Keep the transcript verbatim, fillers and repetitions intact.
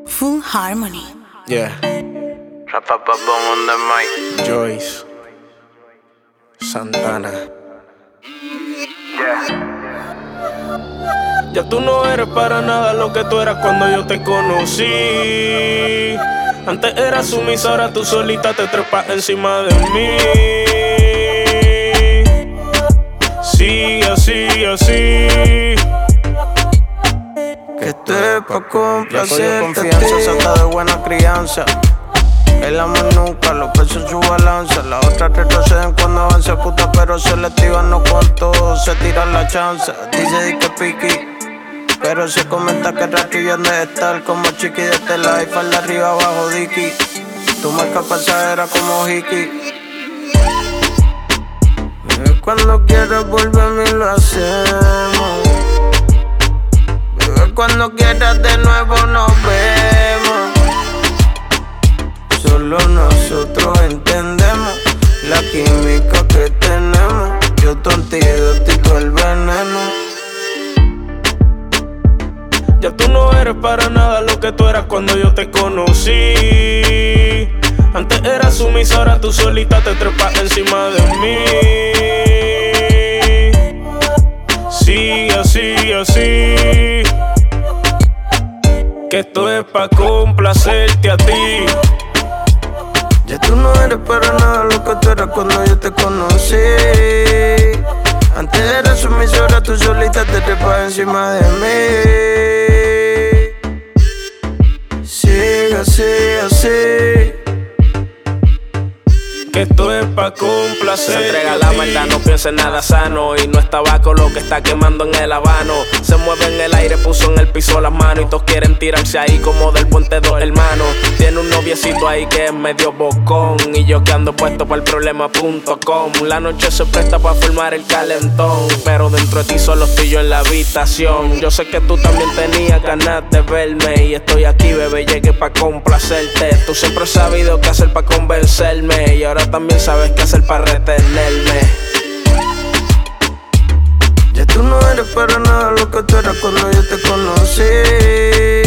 Full Harmony. Yeah. Rapapapam on the mic. Joyce Santana. Yeah. Ya tú no eres para nada lo que tú eras cuando yo te conocí. Antes eras sumisa, ahora tú solita te trepas encima de mí. Sí, así, así. Que esto es pa' complacerte. Confianza, sata de buena crianza. El amor nunca lo pesa en su balanza. Las otras retroceden cuando avanza, puta, pero selectiva no con todo. Se tira la chanza. Dice di que piqui, pero se comenta que ratillo de estar como chiqui de este life. Falda arriba, abajo, dicky. Tu marca pasajera como Hickey. Bebé, cuando quieras volverme y lo hacemos. Bebé, cuando quieras de nuevo nos vemos. Solo nosotros entendemos la química que tenemos. Yo tu antídoto y tú el veneno. Ya tú no eres para nada lo que tú eras cuando yo te conocí. Antes eras sumisa, ahora tú solita te trepas encima de mí. Sí, así, así. Que esto es pa' complacerte a ti. Ya tú no eres para nada lo que tú eras cuando yo te conocí. Antes eras sumisa, ahora tú solita te trepas encima de mí. Sigue así, así. Que esto es pa' complacerte. Se entrega la maldad, no piensa en nada sano. Y no es tabaco lo que está quemando en el habano. Se mueve en el aire, puso en el piso las manos. Y todos quieren tirarse ahí como del puente dos hermanos. Tiene un noviecito ahí que es medio bocón. Y yo que ando puesto para el problema punto com. La noche se presta para formar el calentón. Pero dentro de ti solo estoy yo en la habitación. Yo sé que tú también tenías ganas de verme. Y estoy aquí, bebé, llegué pa' complacerte. Tú siempre has sabido qué hacer pa' convencerme. Y ahora también sabes qué hacer para retenerme. Ya tú no eres para nada lo que tú eras cuando yo te conocí.